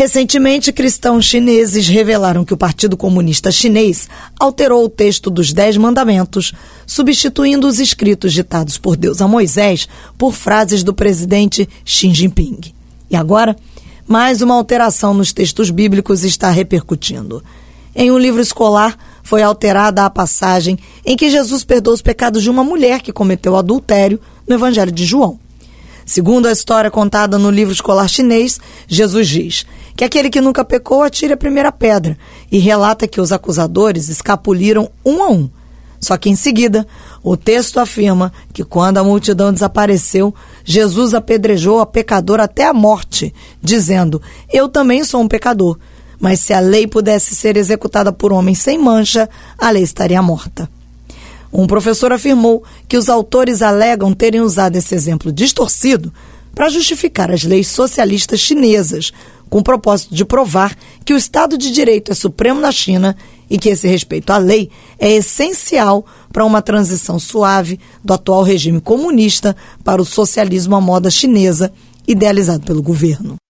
Recentemente, cristãos chineses revelaram que o Partido Comunista Chinês alterou o texto dos 10 mandamentos, substituindo os escritos ditados por Deus a Moisés por frases do presidente Xi Jinping. E agora, mais uma alteração nos textos bíblicos está repercutindo. Em um livro escolar, foi alterada a passagem em que Jesus perdoa os pecados de uma mulher que cometeu adultério no Evangelho de João. Segundo a história contada no livro escolar chinês, Jesus diz que aquele que nunca pecou atire a primeira pedra e relata que os acusadores escapuliram um a um. Só que em seguida, o texto afirma que quando a multidão desapareceu, Jesus apedrejou a pecadora até a morte, dizendo: "Eu também sou um pecador, mas se a lei pudesse ser executada por homens sem mancha, a lei estaria morta." Um professor afirmou que os autores alegam terem usado esse exemplo distorcido para justificar as leis socialistas chinesas, com o propósito de provar que o Estado de Direito é supremo na China e que esse respeito à lei é essencial para uma transição suave do atual regime comunista para o socialismo à moda chinesa, idealizado pelo governo.